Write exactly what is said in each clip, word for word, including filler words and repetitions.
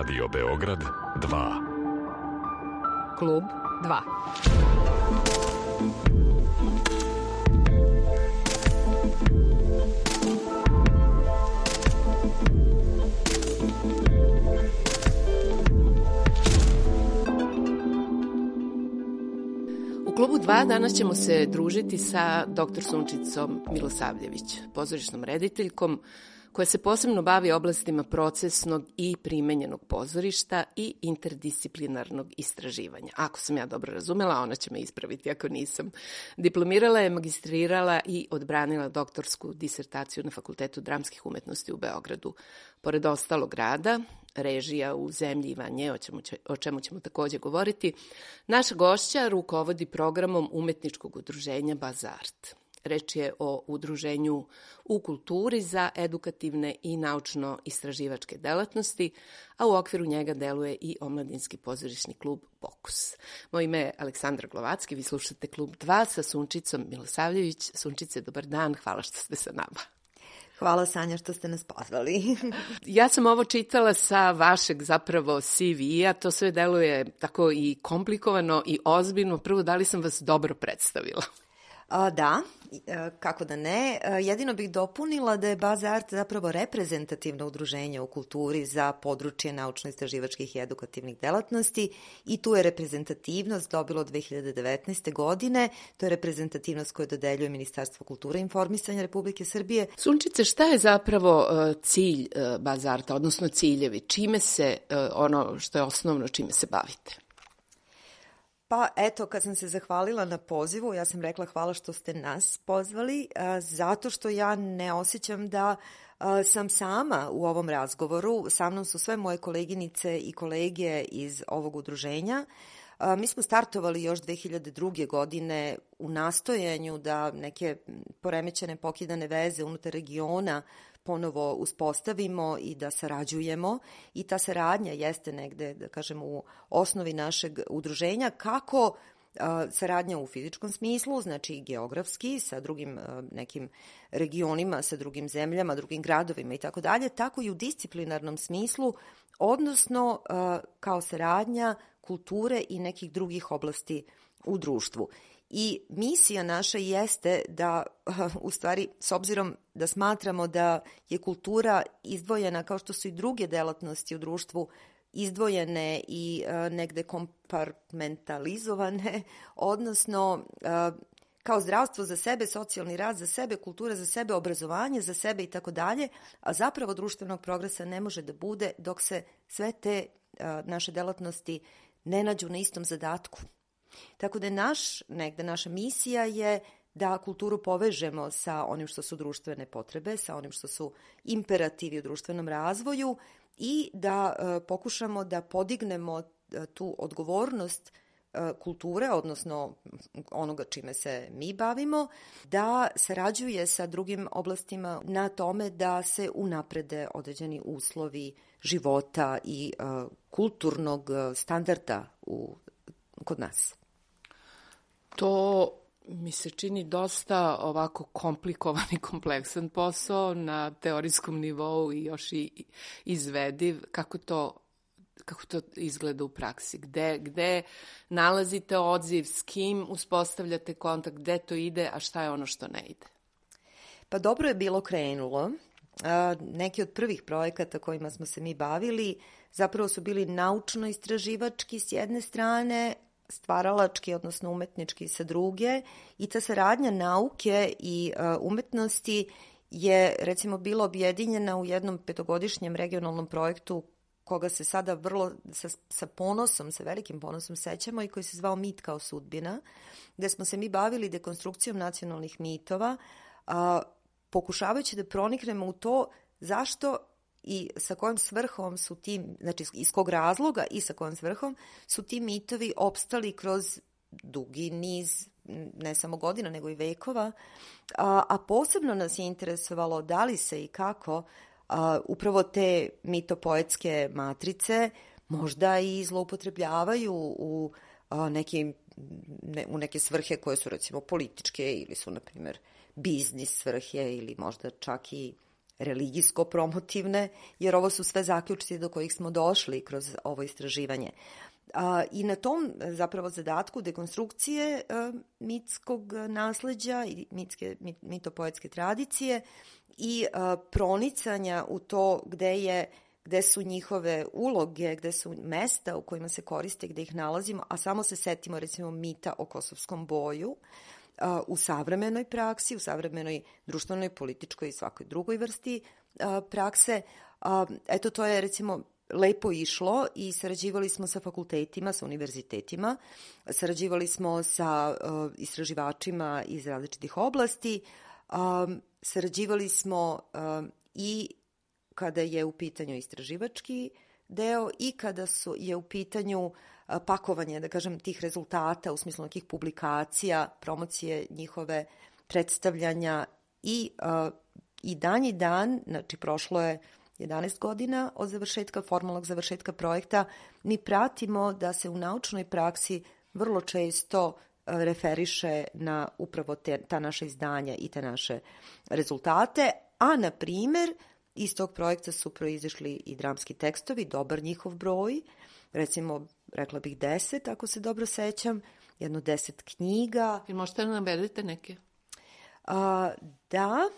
Radio Beograd dva. Klub dva. U Klubu dva danas ćemo se družiti sa doktor Sunčicom Milosavljević, pozorišnom rediteljkom koja se posebno bavi oblastima procesnog i primenjenog pozorišta i interdisciplinarnog istraživanja. Ako sam ja dobro razumela, ona će me ispraviti ako nisam. Diplomirala je, magistrirala i odbranila doktorsku disertaciju na Fakultetu dramskih umetnosti u Beogradu. Pored ostalog rada, režija u zemlji i van nje, o čemu, će, o čemu ćemo takođe govoriti, naša gošća rukovodi programom umetničkog udruženja Bazart. Reč je o udruženju u kulturi za edukativne i naučno-istraživačke delatnosti, a u okviru njega deluje i omladinski pozorišni klub Pokus. Moje ime je Aleksandra Glovacki, vi slušate Klub dva sa Sunčicom Milosavljević. Sunčice, dobar dan, hvala što ste sa nama. Hvala, Sanja, što ste nas pozvali. Ja sam ovo čitala sa vašeg zapravo C V-a, to sve deluje tako i komplikovano i ozbiljno. Prvo, da li sam vas dobro predstavila? A, da, kako da ne. Jedino bih dopunila da je Bazart zapravo reprezentativno udruženje u kulturi za područje naučno-istraživačkih i edukativnih delatnosti i tu je reprezentativnost dobilo dve hiljade devetnaeste. godine. To je reprezentativnost koju dodeljuje Ministarstvo kulture i informisanja Republike Srbije. Sunčice, šta je zapravo cilj Bazarta, odnosno ciljevi? Čime se, ono što je osnovno, čime se bavite? Pa eto, kad sam se zahvalila na pozivu, ja sam rekla hvala što ste nas pozvali, zato što ja ne osjećam da sam sama u ovom razgovoru. Sa mnom su sve moje koleginice i kolege iz ovog udruženja. Mi smo startovali još dve hiljade druge. godine u nastojanju da neke poremećene, pokidane veze unutar regiona ponovo uspostavimo i da sarađujemo i ta saradnja jeste negde, da kažem, u osnovi našeg udruženja. Kako a, saradnja u fizičkom smislu, znači geografski sa drugim a, nekim regionima, sa drugim zemljama, drugim gradovima i tako dalje, tako i u disciplinarnom smislu, odnosno a, kao saradnja kulture i nekih drugih oblasti u društvu. I misija naša jeste da, u stvari, s obzirom da smatramo da je kultura izdvojena kao što su i druge delatnosti u društvu izdvojene i uh, negde kompartmentalizovane, odnosno uh, kao zdravstvo za sebe, socijalni rad za sebe, kultura za sebe, obrazovanje za sebe i tako dalje, a zapravo društvenog progresa ne može da bude dok se sve te uh, naše delatnosti ne nađu na istom zadatku. Tako da naš, negde naša misija je da kulturu povežemo sa onim što su društvene potrebe, sa onim što su imperativi u društvenom razvoju i da e, pokušamo da podignemo e, tu odgovornost e, kulture, odnosno onoga čime se mi bavimo, da sarađuje sa drugim oblastima na tome da se unaprede određeni uslovi života i e, kulturnog standarda u, kod nas. To mi se čini dosta ovako komplikovan i kompleksan posao na teorijskom nivou i još i izvediv. Kako to, kako to izgleda u praksi? Gde, gde nalazite odziv, s kim uspostavljate kontakt, gde to ide, a šta je ono što ne ide? Pa dobro je bilo krenulo. Neki od prvih projekata kojima smo se mi bavili zapravo su bili naučno-istraživački s jedne strane, stvaralački, odnosno umetnički sa druge, i ta saradnja nauke i uh, umetnosti je recimo bila objedinjena u jednom petogodišnjem regionalnom projektu koga se sada vrlo sa, sa ponosom, sa velikim ponosom sećamo i koji se zvao Mit kao sudbina, gde smo se mi bavili dekonstrukcijom nacionalnih mitova, uh, pokušavajući da proniknemo u to zašto i sa kojom svrhom su ti, znači iz kog razloga i sa kojom svrhom su ti mitovi opstali kroz dugi niz, ne samo godina, nego i vekova, a, a posebno nas je interesovalo da li se i kako a, upravo te mitopoetske matrice možda i zloupotrebljavaju u, a, nekim, ne, u neke svrhe koje su recimo političke ili su, na primjer, biznis svrhe ili možda čak i religijsko-promotivne, jer ovo su sve zaključci do kojih smo došli kroz ovo istraživanje. A, I na tom zapravo zadatku dekonstrukcije a, mitskog nasleđa i mitske, mit, mitopoetske tradicije i a, pronicanja u to gde je gde su njihove uloge, gde su mesta u kojima se koriste, gde ih nalazimo, a samo se setimo recimo mita o kosovskom boju a, u savremenoj praksi, u savremenoj društvenoj, političkoj i svakoj drugoj vrsti a, prakse. A, eto, to je recimo lepo išlo i sarađivali smo sa fakultetima, sa univerzitetima, sarađivali smo sa uh, istraživačima iz različitih oblasti, um, sarađivali smo um, i kada je u pitanju istraživački deo i kada su, je u pitanju uh, pakovanje, da kažem, tih rezultata u smislu nekih publikacija, promocije njihove, predstavljanja i, uh, i dan i dan, znači prošlo je jedanaest godina od završetka, formalnog završetka projekta, mi pratimo da se u naučnoj praksi vrlo često referiše na upravo te, ta naša izdanja i te naše rezultate, a na primer iz tog projekta su proizišli i dramski tekstovi, dobar njihov broj, recimo rekla bih deset, ako se dobro sećam, jedno deset knjiga. I možete li navedete neke? A, da,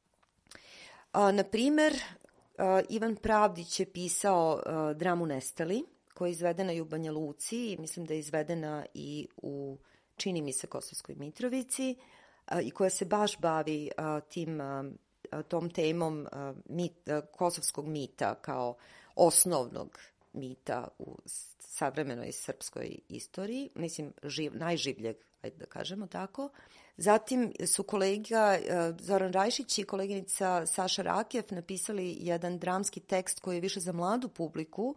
a, na primer, Uh, Ivan Pravdić je pisao uh, dramu Nestali, koja je izvedena i u Banja Luci i mislim da je izvedena i u, čini mi se, Kosovskoj Mitrovici uh, i koja se baš bavi uh, tim, uh, tom temom uh, mit, uh, kosovskog mita kao osnovnog mita u savremenoj srpskoj istoriji, mislim živ, najživljeg, ajde da kažemo tako. Zatim su kolega Zoran Rajšić i koleginica Saša Rakev napisali jedan dramski tekst koji je više za mladu publiku,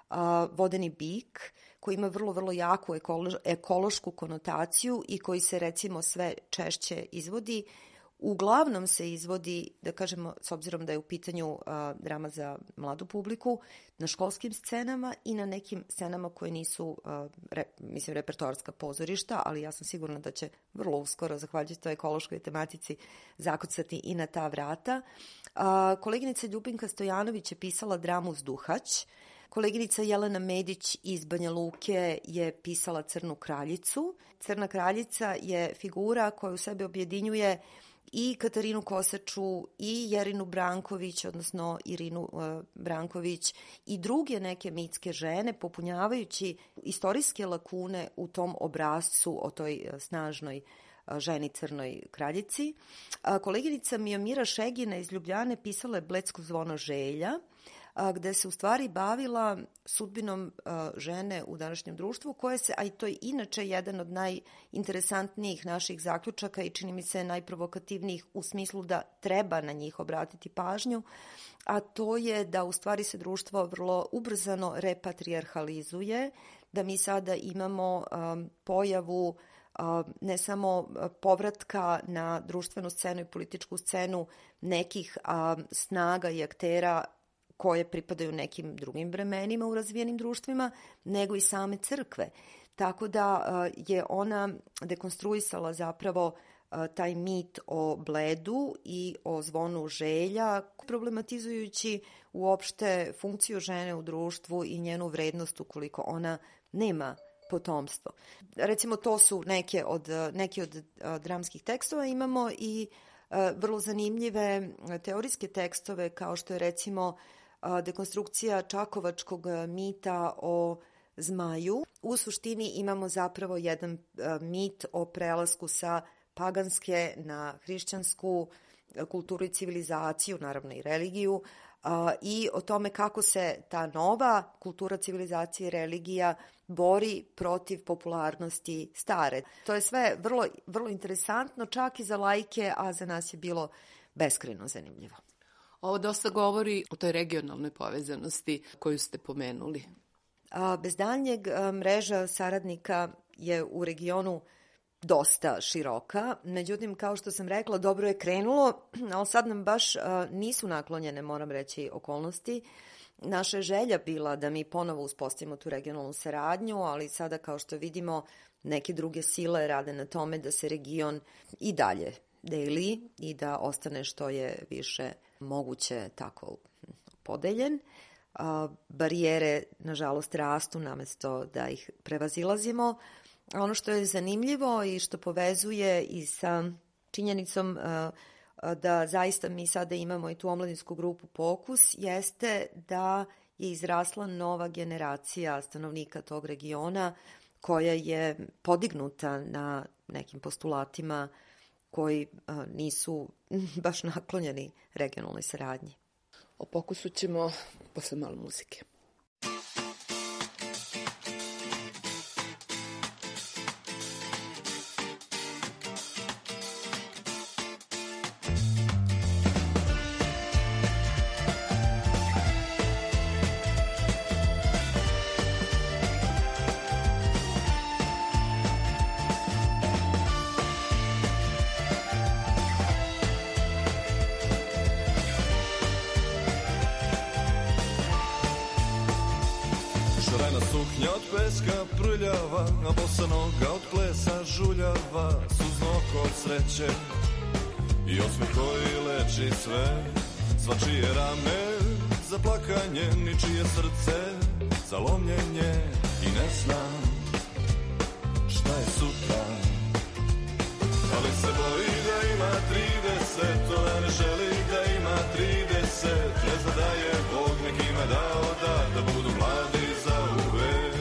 Vodeni bik, koji ima vrlo, vrlo jaku ekološ, ekološku konotaciju i koji se recimo sve češće izvodi. Uglavnom se izvodi, da kažemo, s obzirom da je u pitanju a, drama za mladu publiku, na školskim scenama i na nekim scenama koje nisu, a, re, mislim, repertoarska pozorišta, ali ja sam sigurna da će vrlo uskoro, zahvaljujući toj ekološkoj tematici, zakucati i na ta vrata. A, koleginica Ljubinka Stojanović je pisala dramu Zduhać. Koleginica Jelena Medić iz Banja Luke je pisala Crnu kraljicu. Crna kraljica je figura koja u sebi objedinjuje i Katarinu Kosaču i Jerinu Branković, odnosno Irinu uh, Branković i druge neke mitske žene, popunjavajući istorijske lakune u tom obrascu o toj uh, snažnoj uh, ženi Crnoj kraljici. Uh, koleginica Mijomira Šegina iz Ljubljane pisala je Bledsko zvono želja, a, gde se u stvari bavila sudbinom a, žene u današnjem društvu, koje se, a i to je inače jedan od najinteresantnijih naših zaključaka i čini mi se najprovokativnijih u smislu da treba na njih obratiti pažnju, a to je da u stvari se društvo vrlo ubrzano repatrijarhalizuje, da mi sada imamo a, pojavu a, ne samo povratka na društvenu scenu i političku scenu nekih a, snaga i aktera koje pripadaju nekim drugim vremenima u razvijenim društvima, nego i same crkve. Tako da je ona dekonstruisala zapravo taj mit o bledu i o zvonu želja, problematizujući uopšte funkciju žene u društvu i njenu vrednost ukoliko ona nema potomstvo. Recimo, to su neke od, neke od dramskih tekstova. Imamo i vrlo zanimljive teorijske tekstove, kao što je recimo dekonstrukcija čakovačkog mita o zmaju. U suštini imamo zapravo jedan mit o prelasku sa paganske na hrišćansku kulturu i civilizaciju, naravno i religiju, i o tome kako se ta nova kultura, civilizacija i religija bori protiv popularnosti stare. To je sve vrlo, vrlo interesantno, čak i za laike, a za nas je bilo beskrajno zanimljivo. Ovo dosta govori o toj regionalnoj povezanosti koju ste pomenuli. A, bez daljnjeg, mreža saradnika je u regionu dosta široka. Međutim, kao što sam rekla, dobro je krenulo, ali sad nam baš a, nisu naklonjene, moram reći, okolnosti. Naša je želja bila da mi ponovo uspostavimo tu regionalnu saradnju, ali sada, kao što vidimo, neke druge sile rade na tome da se region i dalje deli i da ostane što je više moguće tako podeljen. Barijere, nažalost, rastu namesto da ih prevazilazimo. Ono što je zanimljivo i što povezuje i sa činjenicom da zaista mi sada imamo i tu omladinsku grupu Pokus, jeste da je izrasla nova generacija stanovnika tog regiona koja je podignuta na nekim postulatima koji nisu baš naklonjeni regionalnoj saradnji. O Pokusu ćemo posle malo muzike. Prljava, a bosa noga od plesa žuljava, suzno oko od sreće i osmeh koji leči sve. Svačije rame za plakanje, ničije srce za lomljenje i ne znam šta je sutra. Ali se boji da ima trideset, ona ne želi da ima trideset, ne zna da je Bog nekima dao dar da budu mladi za uvek.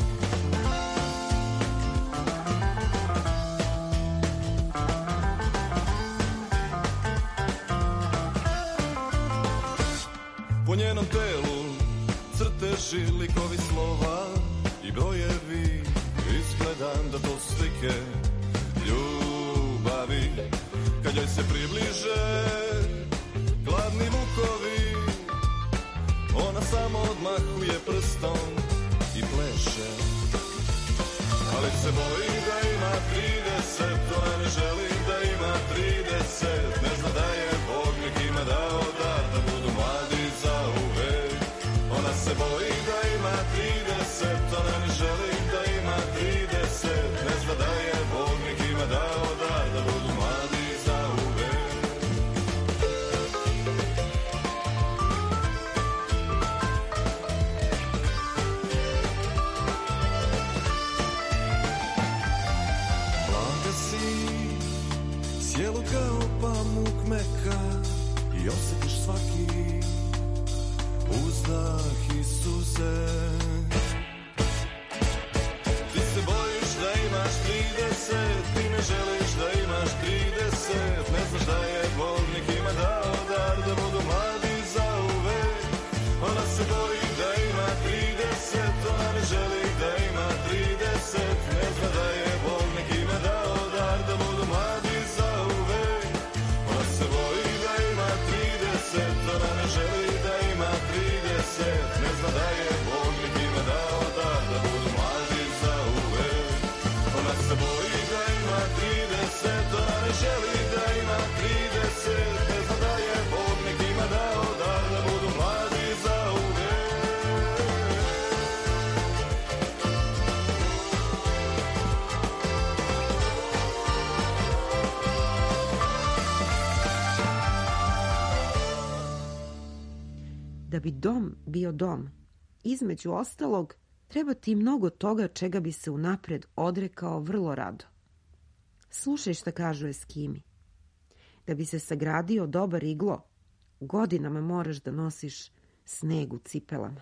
Po njenom telu crteži, likovi slova i brojevi, izgledam da to su slike ljubavi. Kad joj se približe gladni vukovi, ona samo odmahuje prstom i pleše. Ali se boji da ima trideset, ona ne želi da ima trideset, ne zna da je Bog nekima dao dar da budu mladi za uvek. Ona se boji da ima trideset, ona ne želi da ima trideset, ne zna da je Bog nekima dao dar da budu mladi za uvek. Mlada si, sjelo kao pamuk meka i osjetiš svaki uzdah i suze. Ti se bojiš da imaš trideset, ti ne želiš da imaš trideset, ne znaš da je Bog nekima dao dar da budu mladi za uvek. Ona se boji da ima trideset, ona ne želi da ima trideset, ne zna da je Bog nekima dao dar da budu mladi za uvek. Ona se boji da ima trideset, ona ne želi da ima trideset, ne zna da je Bog nekima dao dar da budu mladi za uvek. Ona se boji da ima trideset, ona ne želi da ima trideset, ne zna da je Bog nekima dao dar da budu mladi za uvek. Da bi dom bio dom, između ostalog, treba ti mnogo toga čega bi se unapred odrekao vrlo rado. Slušaj šta kažu Eskimi. Da bi se sagradio dobar iglo, godinama moraš da nosiš sneg u cipelama.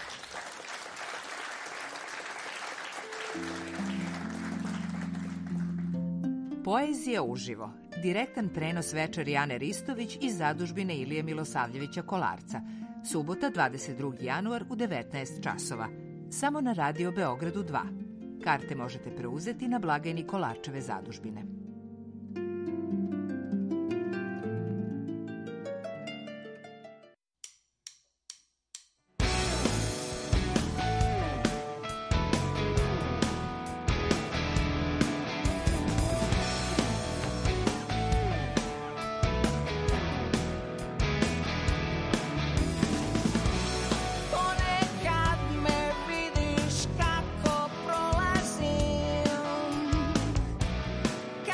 Poezija uživo. Direktan prenos večeri Ane Ristović iz zadužbine Ilije Milosavljevića Kolarca. Subota, dvadeset drugi januar u devetnaest časova. Samo na Radio Beogradu dva. Karte možete preuzeti na blagajni Kolarčeve zadužbine. Ponekad me vidiš kako prolazim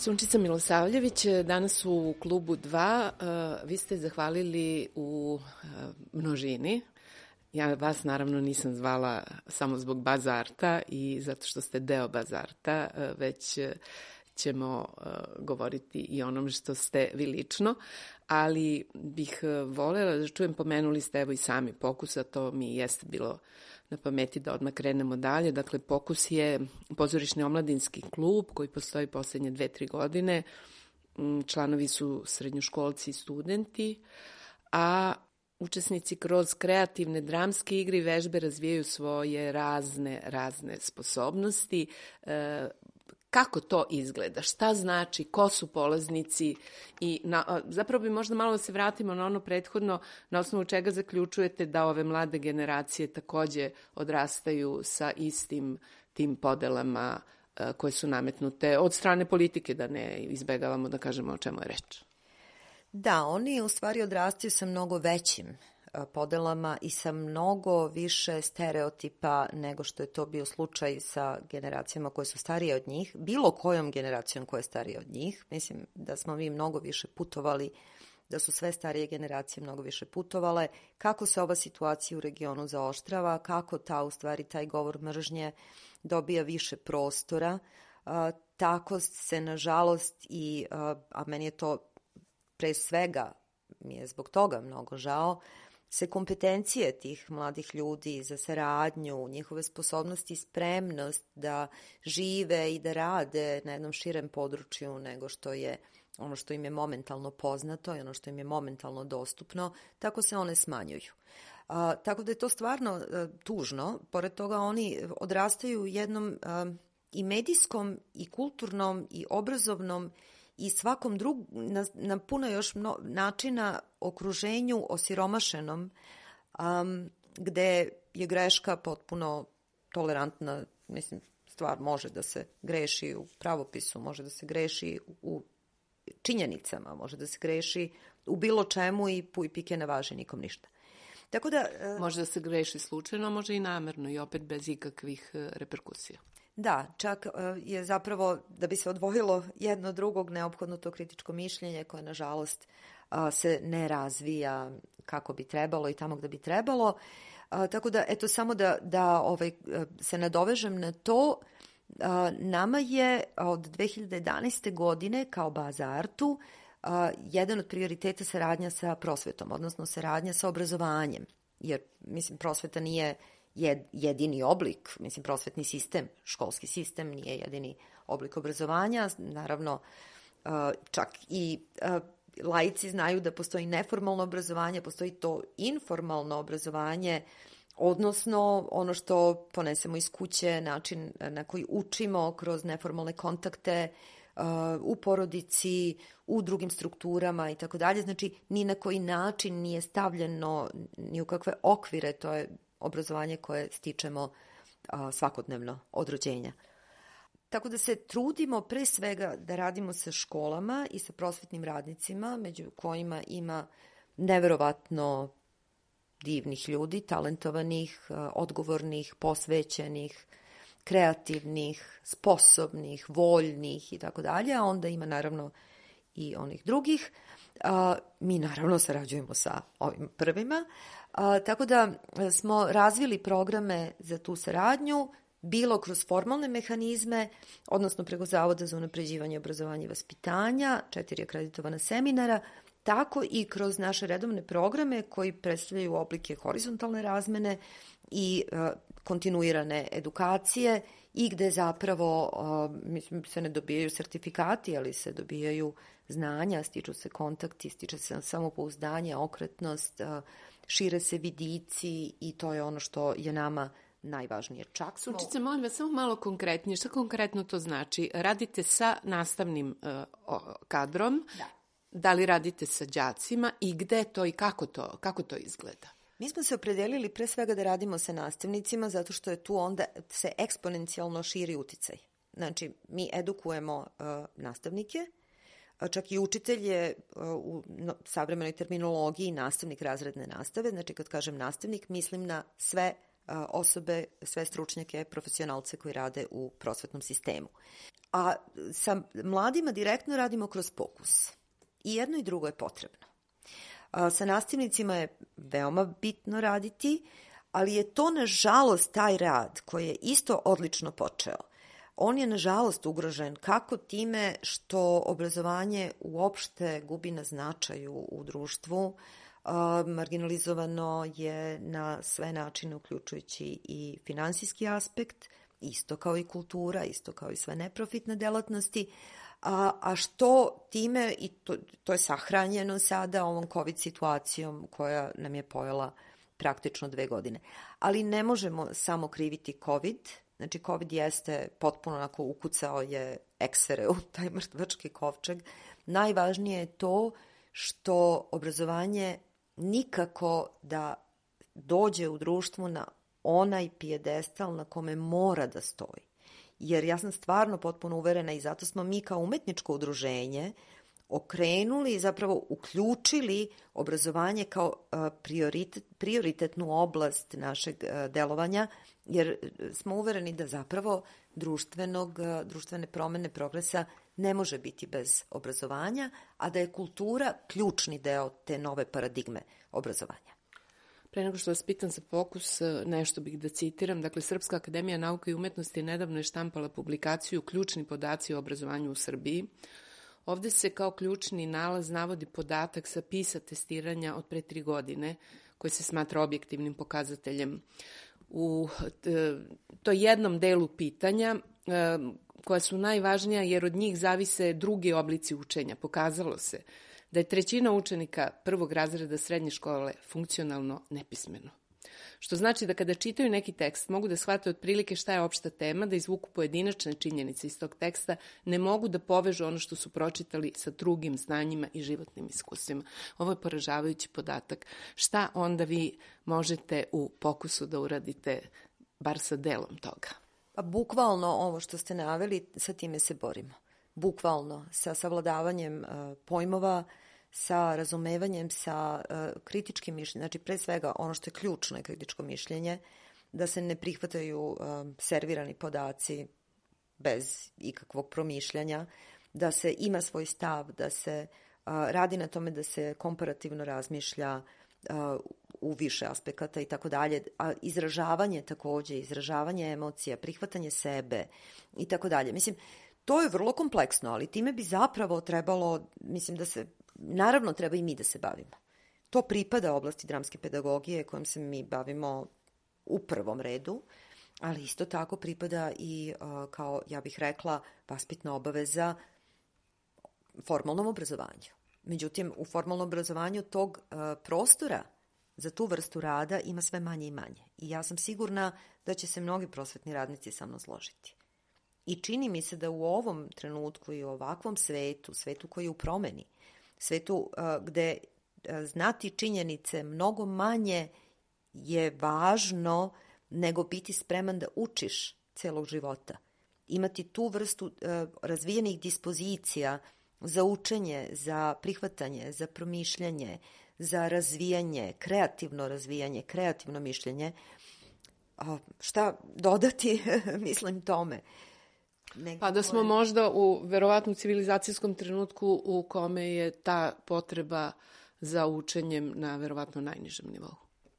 Sunčica Milosavljević, danas u klubu dva uh, vi ste zahvalili u uh, množini. Ja vas naravno nisam zvala samo zbog Bazarta i zato što ste deo Bazarta, uh, već uh, ćemo uh, govoriti i onom što ste vi lično, ali bih uh, voljela da čujem, pomenuli ste evo i sami Pokus, a to mi jeste bilo na pameti da odmah krenemo dalje. Dakle, Pokus je pozorišni omladinski klub koji postoji poslednje dve, tri godine. Članovi su srednjoškolci i studenti, a učesnici kroz kreativne dramske igre i vežbe razvijaju svoje razne, razne sposobnosti. E, Kako to izgleda? Šta znači? Ko su polaznici? I na, zapravo bi možda malo da se vratimo na ono prethodno, na osnovu čega zaključujete da ove mlade generacije takođe odrastaju sa istim tim podelama uh, koje su nametnute od strane politike, da ne izbegavamo da kažemo o čemu je reč. Da, oni u stvari odrastaju sa mnogo većim podelama i sa mnogo više stereotipa nego što je to bio slučaj sa generacijama koje su starije od njih, bilo kojom generacijom koja je starija od njih. Mislim da smo mi mnogo više putovali, da su sve starije generacije mnogo više putovale, kako se ova situacija u regionu zaoštrava, kako ta, u stvari, taj govor mržnje dobija više prostora, a, tako se, nažalost, i, a, a meni je to pre svega, mi je zbog toga mnogo žao, se kompetencije tih mladih ljudi za saradnju, njihove sposobnosti i spremnost da žive i da rade na jednom širem području nego što je ono što im je momentalno poznato i ono što im je momentalno dostupno, tako se one smanjuju. A, tako da je to stvarno a, tužno. Pored toga oni odrastaju u jednom a, i medijskom i kulturnom i obrazovnom i svakom drugom, na, na puno još mno, načina okruženju osiromašenom, um, gde je greška potpuno tolerantna, mislim, stvar može da se greši u pravopisu, može da se greši u činjenicama, može da se greši u bilo čemu i puj pike ne važi nikom ništa. Tako da, uh, može da se greši slučajno, može i namerno i opet bez ikakvih uh, reperkusija. Da, čak je zapravo, da bi se odvojilo jedno od drugog, neophodno to kritičko mišljenje koje, nažalost, se ne razvija kako bi trebalo i tamo gde bi trebalo. Tako da, eto, samo da, da ovaj, se nadovežem na to, nama je od dve hiljade jedanaeste. godine kao Bazartu jedan od prioriteta saradnja sa prosvetom, odnosno saradnja sa obrazovanjem, jer, mislim, prosveta nije jedini oblik, mislim, prosvetni sistem, školski sistem nije jedini oblik obrazovanja. Naravno, čak i laici znaju da postoji neformalno obrazovanje, postoji to informalno obrazovanje, odnosno ono što ponesemo iz kuće, način na koji učimo kroz neformalne kontakte u porodici, u drugim strukturama i tako dalje. Znači, ni na koji način nije stavljeno ni u kakve okvire, to je obrazovanje koje stičemo a, svakodnevno od rođenja. Tako da se trudimo pre svega da radimo sa školama i sa prosvetnim radnicima, među kojima ima neverovatno divnih ljudi, talentovanih, a, odgovornih, posvećenih, kreativnih, sposobnih, voljnih i tako dalje, a onda ima naravno i onih drugih. A, mi naravno sarađujemo sa ovim prvima, a, tako da smo razvili programe za tu saradnju, bilo kroz formalne mehanizme, odnosno preko Zavoda za unapređivanje obrazovanja i vaspitanja, četiri akreditovana seminara, tako i kroz naše redovne programe koji predstavljaju oblike horizontalne razmene i a, kontinuirane edukacije i gde zapravo, a, mislim, se ne dobijaju sertifikati, ali se dobijaju znanja, stiču se kontakti, stiče se samopouzdanje, okretnost, a, šire se vidici i to je ono što je nama najvažnije. Čak smo... Sunčice, molim vas, samo malo konkretnije. Šta konkretno to znači? Radite sa nastavnim uh, kadrom? Da. Da li radite sa đacima i gde to i kako to, kako to izgleda? Mi smo se opredelili pre svega da radimo sa nastavnicima zato što je tu onda se eksponencijalno širi uticaj. Znači, mi edukujemo uh, nastavnike, čak i učitelj je uh, u no, savremenoj terminologiji nastavnik razredne nastave. Znači, kad kažem nastavnik, mislim na sve osobe, sve stručnjake, profesionalce koji rade u prosvetnom sistemu. A sa mladima direktno radimo kroz Pokus. I jedno i drugo je potrebno. Sa nastavnicima je veoma bitno raditi, ali je to, nažalost, taj rad koji je isto odlično počeo. On je, nažalost, ugrožen kako time što obrazovanje uopšte gubi na značaju u društvu, marginalizovano je na sve načine, uključujući i finansijski aspekt, isto kao i kultura, isto kao i sve neprofitne delatnosti, a, a što time, i to, to je sahranjeno sada ovom COVID situacijom koja nam je pojela praktično dve godine. Ali ne možemo samo kriviti COVID, znači COVID jeste potpuno onako ukucao je eksere u taj mrtvački kovčeg. Najvažnije je to što obrazovanje nikako da dođe u društvu na onaj pijedestal na kome mora da stoji. Jer ja sam stvarno potpuno uverena i zato smo mi kao umetničko udruženje okrenuli i zapravo uključili obrazovanje kao prioritet, prioritetnu oblast našeg delovanja, jer smo uvereni da zapravo društvenog, društvene promene progresa ne može biti bez obrazovanja, a da je kultura ključni deo te nove paradigme obrazovanja. Pre nego što vas pitam za Pokus, nešto bih da citiram. Dakle, Srpska akademija nauke i umetnosti nedavno je štampala publikaciju Ključni podaci o obrazovanju u Srbiji. Ovde se kao ključni nalaz navodi podatak sa PISA testiranja od pre tri godine, koji se smatra objektivnim pokazateljem. U to jednom delu pitanja, koja su najvažnija jer od njih zavise drugi oblici učenja, pokazalo se da je trećina učenika prvog razreda srednje škole funkcionalno nepismeno. Što znači da kada čitaju neki tekst mogu da shvate otprilike šta je opšta tema, da izvuku pojedinačne činjenice iz tog teksta, ne mogu da povežu ono što su pročitali sa drugim znanjima i životnim iskustvima. Ovo je poražavajući podatak. Šta onda vi možete u Pokusu da uradite, bar sa delom toga? Pa bukvalno ovo što ste naveli, sa time se borimo. Bukvalno, sa savladavanjem uh, pojmova, sa razumevanjem, sa uh, kritičkim mišljenjem. Znači, pre svega, ono što je ključno je kritičko mišljenje, da se ne prihvataju uh, servirani podaci bez ikakvog promišljanja, da se ima svoj stav, da se uh, radi na tome da se komparativno razmišlja uh, u više aspekata i tako dalje, a izražavanje takođe, izražavanje emocija, prihvatanje sebe i tako dalje. Mislim, to je vrlo kompleksno, ali time bi zapravo trebalo, mislim da se, naravno treba i mi da se bavimo. To pripada oblasti dramske pedagogije kojom se mi bavimo u prvom redu, ali isto tako pripada i, uh, kao ja bih rekla, vaspitna obaveza formalnom obrazovanju. Međutim, u formalnom obrazovanju tog uh, prostora za tu vrstu rada ima sve manje i manje. I ja sam sigurna da će se mnogi prosvetni radnici sa mnom složiti. I čini mi se da u ovom trenutku i u ovakvom svetu, svetu koji je u promeni, svetu uh, gde uh, znati činjenice mnogo manje je važno nego biti spreman da učiš celog života. Imati tu vrstu uh, razvijenih dispozicija za učenje, za prihvatanje, za promišljanje, za razvijanje, kreativno razvijanje, kreativno mišljenje. A šta dodati, mislim tome? Negdje pa da smo koje... možda u verovatno civilizacijskom trenutku u kome je ta potreba za učenjem na verovatno najnižem nivou.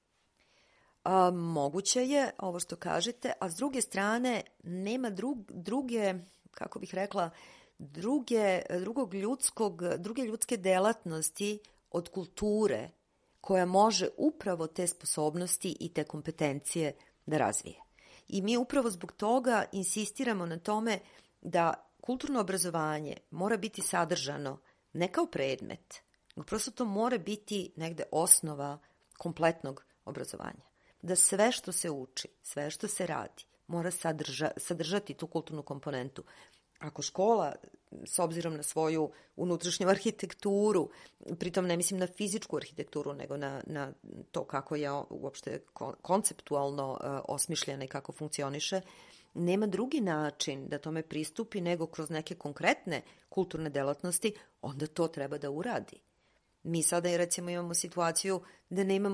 A, moguće je ovo što kažete, a s druge strane nema drug, druge, kako bih rekla, druge, drugog ljudskog, druge ljudske delatnosti od kulture koja može upravo te sposobnosti i te kompetencije da razvije. I mi upravo zbog toga insistiramo na tome da kulturno obrazovanje mora biti sadržano ne kao predmet, nego prosto to mora biti negde osnova kompletnog obrazovanja. Da sve što se uči, sve što se radi, mora sadrža, sadržati tu kulturnu komponentu. Ako škola, s obzirom na svoju unutrašnju arhitekturu, pritom ne mislim na fizičku arhitekturu, nego na, na to kako je uopšte konceptualno uh, osmišljena i kako funkcioniše, nema drugi način da tome pristupi nego kroz neke konkretne kulturne delatnosti, onda to treba da uradi. Mi sada recimo imamo situaciju da nemamo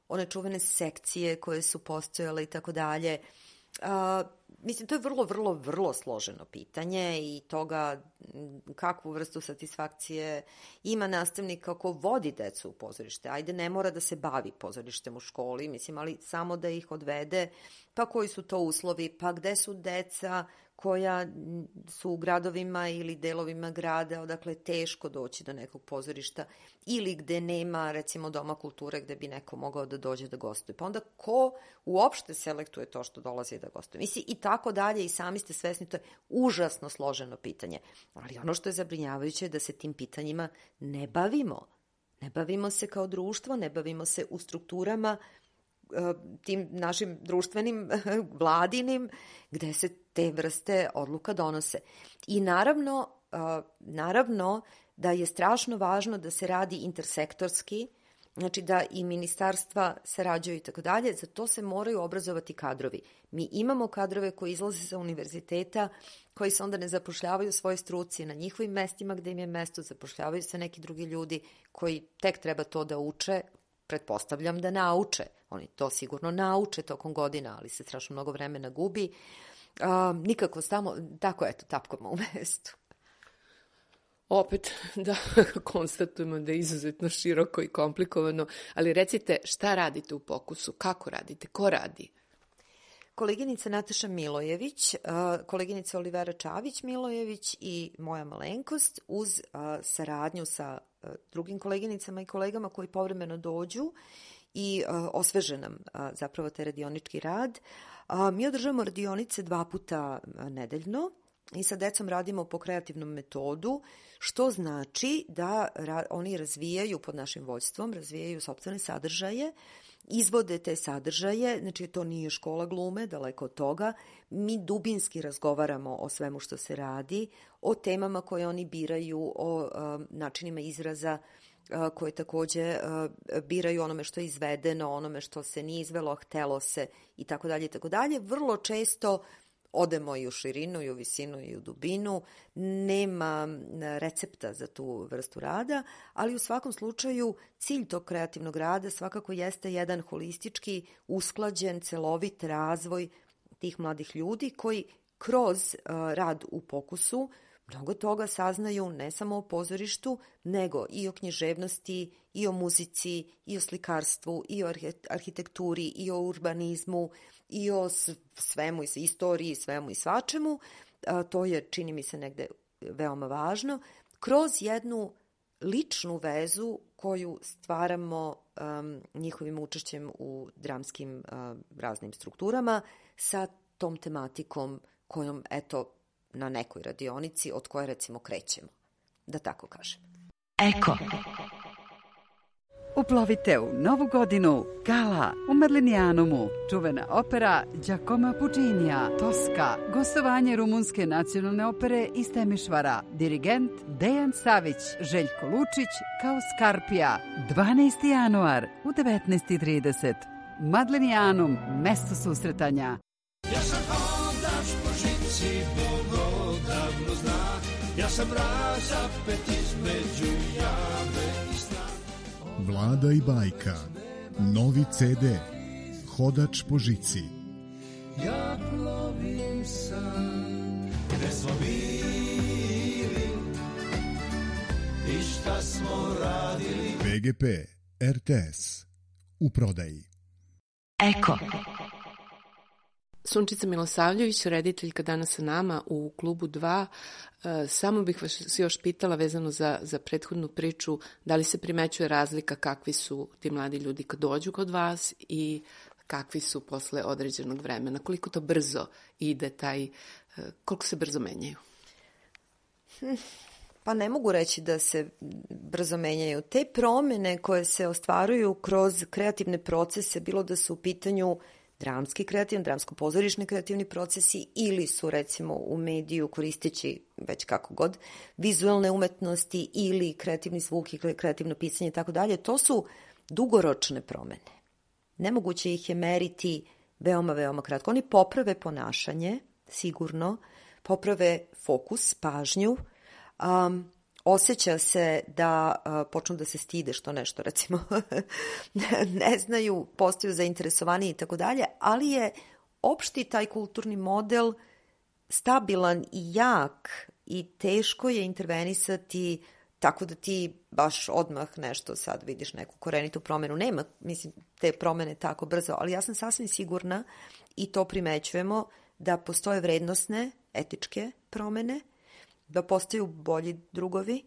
one čuvene sekcije koje su postojale i tako dalje. Mislim, to je vrlo, vrlo, vrlo složeno pitanje i toga kakvu vrstu satisfakcije ima nastavnik kako vodi decu u pozorište. Ajde, ne mora da se bavi pozorištem u školi, mislim, ali samo da ih odvede, pa koji su to uslovi, pa gde su deca koja su u gradovima ili delovima grada, odakle je teško doći do nekog pozorišta ili gde nema, recimo, doma kulture gde bi neko mogao da dođe da gostuje. Pa onda ko uopšte selektuje to što dolazi da gostuje? Mislim, i tako dalje, i sami ste svesni, to je užasno složeno pitanje. Ali ono što je zabrinjavajuće je da se tim pitanjima ne bavimo. Ne bavimo se kao društvo, ne bavimo se u strukturama tim našim društvenim, vladinim, gde se te vrste odluka donose. I naravno, naravno da je strašno važno da se radi intersektorski, znači da i ministarstva sarađuju i tako dalje, za to se moraju obrazovati kadrovi. Mi imamo kadrove koji izlaze sa univerziteta, koji se onda ne zapošljavaju u svojoj struci, na njihovim mestima gde im je mesto, zapošljavaju se neki drugi ljudi koji tek treba to da uče, pretpostavljam da nauče. Oni to sigurno nauče tokom godina, ali se strašno mnogo vremena gubi. A, nikako stamo, tako eto, tapkamo u mestu. Opet, da konstatujemo da je izuzetno široko i komplikovano, ali recite šta radite u Pokusu, kako radite, ko radi? Koleginica Nataša Milojević, koleginica Olivera Čavić-Milojević i moja malenkost uz saradnju sa drugim koleginicama i kolegama koji povremeno dođu i osveže nam zapravo taj radionički rad. Mi održavamo radionice dva puta nedeljno i sa decom radimo po kreativnom metodu, što znači da oni razvijaju pod našim vođstvom, razvijaju sopstvene sadržaje, izvode te sadržaje, znači to nije škola glume, daleko od toga. Mi dubinski razgovaramo o svemu što se radi, o temama koje oni biraju, o uh, načinima izraza uh, koje takođe uh, biraju, onome što je izvedeno, onome što se nije izvelo, htelo se i tako dalje i tako dalje. Vrlo često odemo i u širinu, i u visinu, i u dubinu. Nema recepta za tu vrstu rada, ali u svakom slučaju cilj tog kreativnog rada svakako jeste jedan holistički, usklađen, celovit razvoj tih mladih ljudi koji kroz uh, rad u Pokusu mnogo toga saznaju ne samo o pozorištu, nego i o književnosti, i o muzici, i o slikarstvu, i o arhitekturi, i o urbanizmu, i o svemu, i istoriji, svemu i svačemu. A, to je, čini mi se, negde veoma važno. Kroz jednu ličnu vezu koju stvaramo um, njihovim učešćem u dramskim um, raznim strukturama sa tom tematikom kojom, eto, na nekoj radionici od koje, recimo, krećemo, da tako kažem. Eko. Uplovite u novu godinu Gala u Merlinijanumu, čuvena opera Giacomo Puccinija, Toska, gostovanje Rumunske nacionalne opere iz Temišvara, dirigent Dejan Savić, Željko Lučić kao Skarpija, dvanaesti januar u devetnaest i trideset. Madlenijanum, mesto susretanja. Ja sam hodač po žici, Bog odavno zna, ja sam razapet između jave i sna. Vlada i Bajka, novi ce de, Hodač po žici. Ja plovim sam, gde smo bili i šta smo radili. pe ge pe, er te es, u prodaji. Eko. Sunčica Milosavljević, rediteljka danas sa nama u klubu dva. E, samo bih vas još pitala vezano za, za prethodnu priču, da li se primećuje razlika kakvi su ti mladi ljudi kad dođu kod vas i kakvi su posle određenog vremena? Koliko to brzo ide taj, e, koliko se brzo menjaju? Pa ne mogu reći da se brzo menjaju. Te promene koje se ostvaruju kroz kreativne procese, bilo da su u pitanju dramski kreativni, dramsko-pozorišni kreativni procesi ili su, recimo, u mediju koristeći već kako god vizualne umetnosti ili kreativni zvuk i kreativno pisanje i tako dalje, to su dugoročne promene. Nemoguće ih je meriti veoma, veoma kratko. Oni poprave ponašanje, sigurno, poprave fokus, pažnju, um, osjeća se da uh, počnu da se stide što nešto, recimo, ne znaju, postaju zainteresovani i tako dalje, ali je opšti taj kulturni model stabilan i jak i teško je intervenisati tako da ti baš odmah nešto sad vidiš neku korenitu promenu. Nema, mislim, te promene tako brzo, ali ja sam sasvim sigurna i to primećujemo da postoje vrednosne, etičke promene, da postaju bolji drugovi,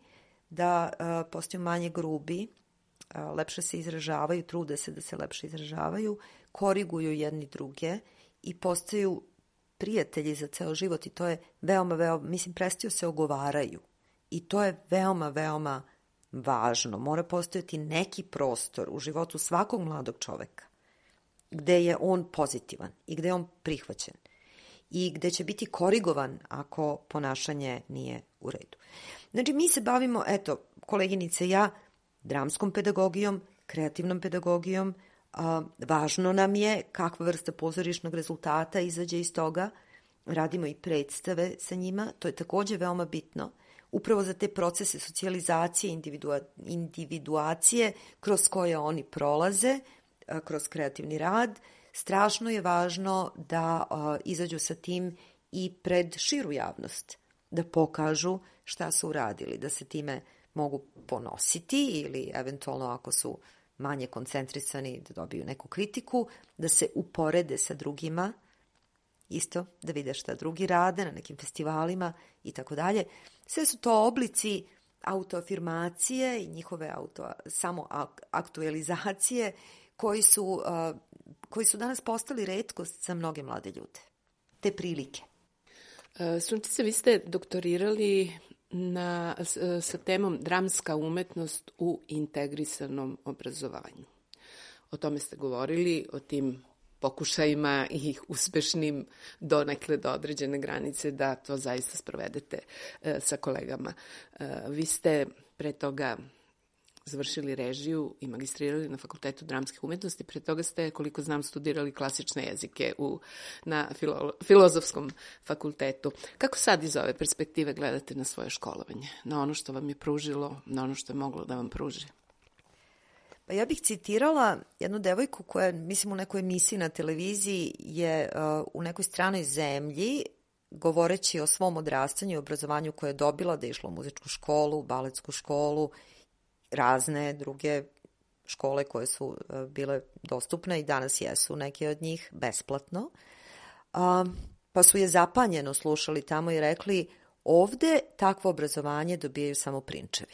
da uh, postaju manje grubi, uh, lepše se izražavaju, trude se da se lepše izražavaju, koriguju jedni druge i postaju prijatelji za ceo život i to je veoma, veoma, mislim, prestaju se ogovaraju i to je veoma, veoma važno. Mora postojati neki prostor u životu svakog mladog čoveka gde je on pozitivan i gde je on prihvaćen i gde će biti korigovan ako ponašanje nije u redu. Znači, mi se bavimo, eto, koleginice i ja, dramskom pedagogijom, kreativnom pedagogijom, a, važno nam je kakva vrsta pozorišnog rezultata izađe iz toga, radimo i predstave sa njima, to je takođe veoma bitno, upravo za te procese socijalizacije, individua, individuacije kroz koje oni prolaze, a, kroz kreativni rad. Strašno je važno da a, izađu sa tim i pred širu javnost, da pokažu šta su uradili, da se time mogu ponositi ili eventualno ako su manje koncentrisani da dobiju neku kritiku, da se uporede sa drugima, isto da vide šta drugi rade na nekim festivalima i tako dalje. Sve su to oblici autoafirmacije i njihove auto, samo aktualizacije koji su, uh, koji su danas postali retkost za mnoge mlade ljude. Te prilike. Sunčice, vi ste doktorirali na, sa temom dramska umetnost u integrisanom obrazovanju. O tome ste govorili, o tim pokušajima i uspešnim donekle do određene granice da to zaista sprovedete e, sa kolegama. E, vi ste pre toga završili režiju i magistrirali na Fakultetu dramskih umetnosti. Pre toga ste, koliko znam, studirali klasične jezike u, na filo, Filozofskom fakultetu. Kako sad iz ove perspektive gledate na svoje školovanje? Na ono što vam je pružilo, na ono što je moglo da vam pruži? Pa ja bih citirala jednu devojku koja, mislim, u nekoj emisiji na televiziji je uh, u nekoj stranoj zemlji, govoreći o svom odrastanju i obrazovanju koje je dobila, da je išla u muzičku školu, baletsku školu, razne druge škole koje su uh, bile dostupne i danas jesu neke od njih besplatno. Uh, pa su je zapanjeno slušali tamo i rekli, ovde takvo obrazovanje dobijaju samo prinčevi.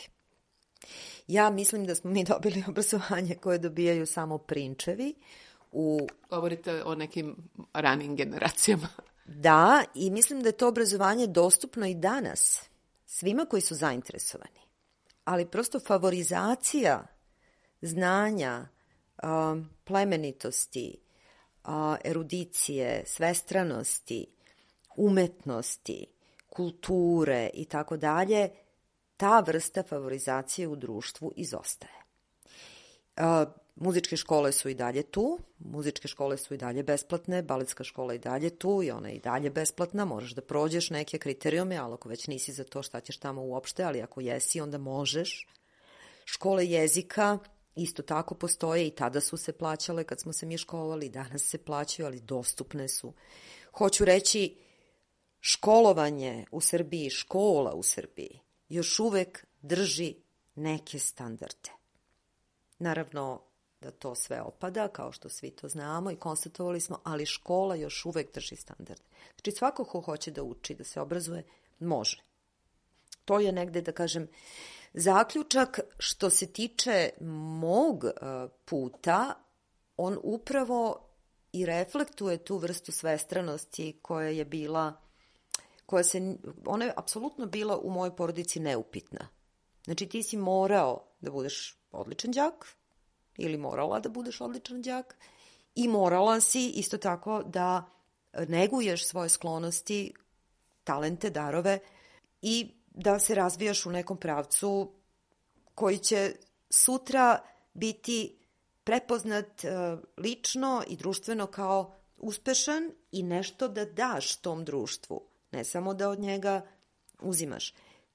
Ja mislim da smo mi dobili obrazovanje koje dobijaju samo prinčevi. U... Govorite o nekim ranijim generacijama. Da, i mislim da je to obrazovanje dostupno i danas svima koji su zainteresovani. Ali prosto favorizacija znanja, plemenitosti, erudicije, svestranosti, umetnosti, kulture i tako dalje, ta vrsta favorizacije u društvu izostaje. Uh, muzičke škole su i dalje tu, muzičke škole su i dalje besplatne, baletska škola je i dalje tu i ona je i dalje besplatna, možeš da prođeš neke kriterijume, ali ako već nisi za to, šta ćeš tamo uopšte, ali ako jesi, onda možeš. Škole jezika isto tako postoje i tada su se plaćale kad smo se mi školovali, danas se plaćaju, ali dostupne su. Hoću reći, školovanje u Srbiji, škola u Srbiji, još uvek drži neke standarde. Naravno da to sve opada, kao što svi to znamo i konstatovali smo, ali škola još uvek drži standarde. Znači svako ko hoće da uči, da se obrazuje, može. To je negde, da kažem, zaključak što se tiče mog uh, puta, on upravo i reflektuje tu vrstu svestranosti koja je bila koja se, ona je apsolutno bila u mojoj porodici neupitna. Znači ti si morao da budeš odličan đak ili morala da budeš odličan đak i morala si isto tako da neguješ svoje sklonosti, talente, darove i da se razvijaš u nekom pravcu koji će sutra biti prepoznat uh, lično i društveno kao uspešan i nešto da daš tom društvu. Ne samo da od njega uzimaš.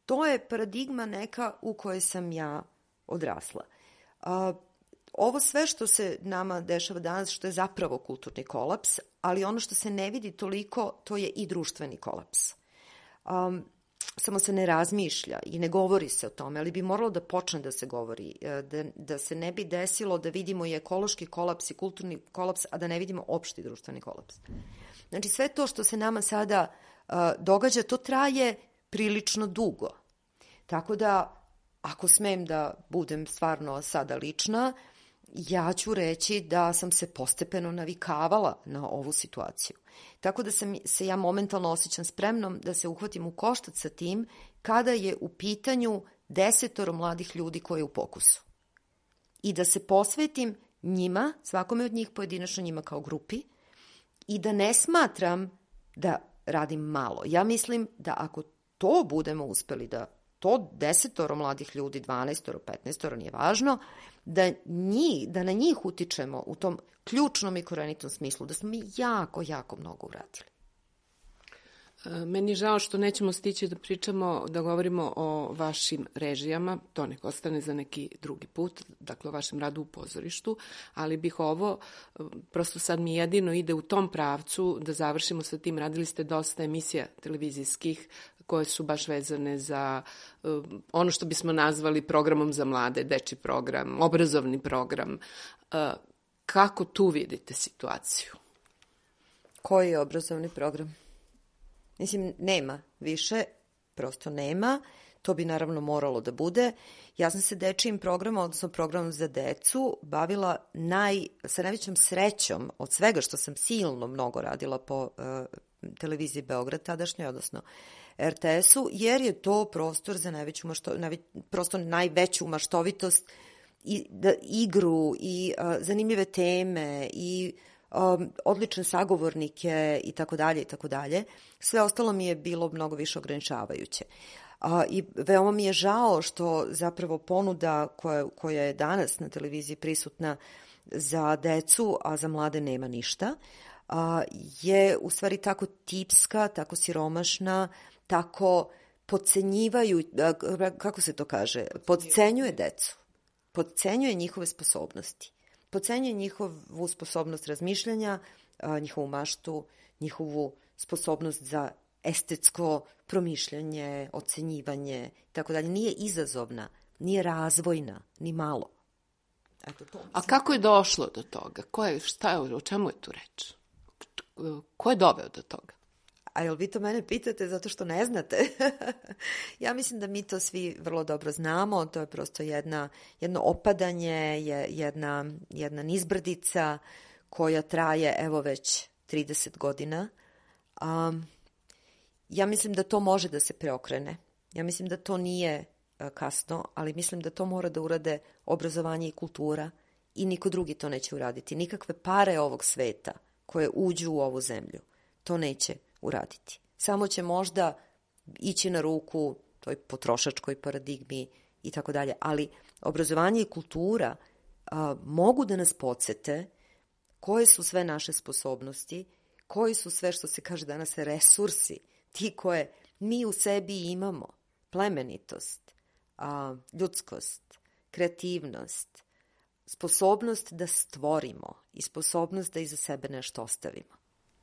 to je paradigma neka u kojoj sam ja odrasla. A, ovo sve što se nama dešava danas, što je zapravo kulturni kolaps, ali ono što se ne vidi toliko, to je i društveni kolaps. Um, samo se ne razmišlja i ne govori se o tome, ali bi moralo da počne da se govori, da, da se ne bi desilo da vidimo i ekološki kolaps i kulturni kolaps, a da ne vidimo opšti društveni kolaps. Znači sve to što se nama sada uh, događa, to traje prilično dugo. Tako da, ako smem da budem stvarno sada lična, ja ću reći da sam se postepeno navikavala na ovu situaciju. Tako da sam, se ja momentalno osjećam spremnom da se uhvatim u koštac sa tim kada je u pitanju desetoro mladih ljudi koji je u fokusu. I da se posvetim njima, svakome od njih pojedinačno, njima kao grupi, i da ne smatram da radim malo. Ja mislim da ako to budemo uspeli, da to desetoro mladih ljudi, dvanaestoro, petnaestoro, nije važno, da, njih, da na njih utičemo u tom ključnom i korenitom smislu, da smo mi jako, jako mnogo uradili. Meni je žao što nećemo stići da pričamo, da govorimo o vašim režijama, to nek ostane za neki drugi put, dakle o vašem radu u pozorištu, ali bih ovo, prosto sad mi jedino ide u tom pravcu da završimo sa tim. Radili ste dosta emisija televizijskih koje su baš vezane za uh, ono što bismo nazvali programom za mlade, dečji program, obrazovni program. Uh, kako tu vidite situaciju? Koji je obrazovni program? Mislim, nema više, prosto nema. To bi naravno moralo da bude. Ja sam se dečijim programom, odnosno programom za decu, bavila naj, sa najvećom srećom od svega što sam silno mnogo radila po uh, televiziji Beograd tadašnjoj, odnosno er te esu, jer je to prostor za najveću mašto, najveć, prosto najveću maštovitost, i, da, igru i uh, zanimljive teme i um, odlične sagovornike i tako dalje i tako dalje. Sve ostalo mi je bilo mnogo više ograničavajuće. A, I veoma mi je žao što zapravo ponuda koja, koja je danas na televiziji prisutna za decu, a za mlade nema ništa, a, je u stvari tako tipska, tako siromašna, tako podcenjivaju, kako se to kaže, podcenjuje decu, podcenjuje njihove sposobnosti, podcenjuje njihovu sposobnost razmišljanja, a, njihovu maštu, njihovu sposobnost za estetsko promišljanje, ocenjivanje, tako dalje. Nije izazovna, nije razvojna, ni malo. Eto, to A kako je došlo do toga? Ko je, šta je, o čemu je tu reč? Ko je doveo do toga? A jel vi to mene pitate zato što ne znate? Ja mislim da mi to svi vrlo dobro znamo. To je prosto jedna, jedno opadanje, jedna, jedna nizbrdica koja traje evo već trideset godina. Um, ja mislim da to može da se preokrene. Ja mislim da to nije uh, kasno, ali mislim da to mora da urade obrazovanje i kultura i niko drugi to neće uraditi. Nikakve pare ovog sveta koje uđu u ovu zemlju to neće uraditi. Samo će možda ići na ruku toj potrošačkoj paradigmi i tako dalje, ali obrazovanje i kultura uh, mogu da nas podsete koje su sve naše sposobnosti, koji su sve, što se kaže danas, resursi, ti koje mi u sebi imamo, plemenitost, a, ljudskost, kreativnost, sposobnost da stvorimo i sposobnost da iza sebe nešto ostavimo.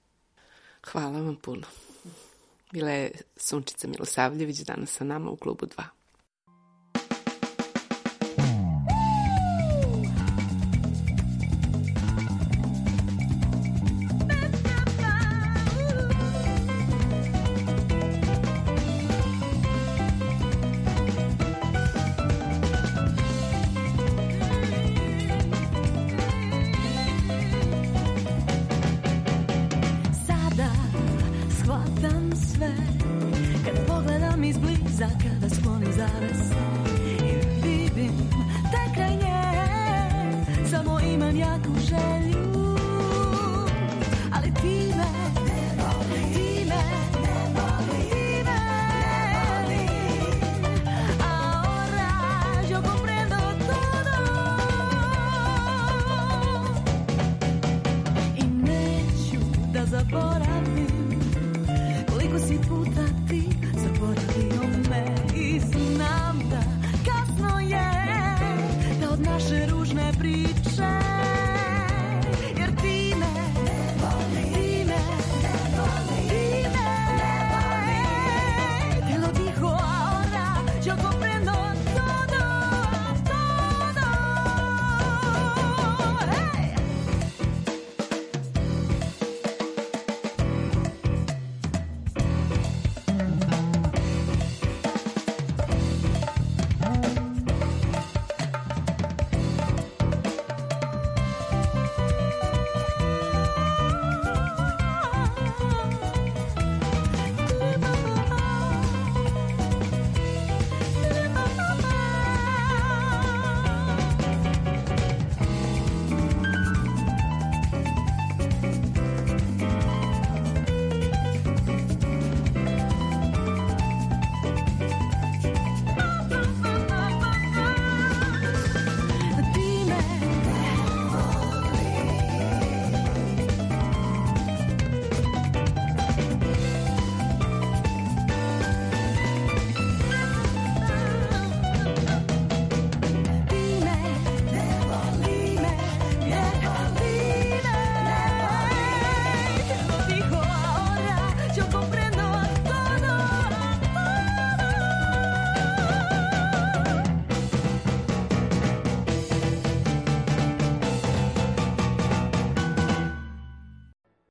Hvala vam puno. Bila je Sunčica Milosavljević danas sa nama u Klubu dva. Zaboravim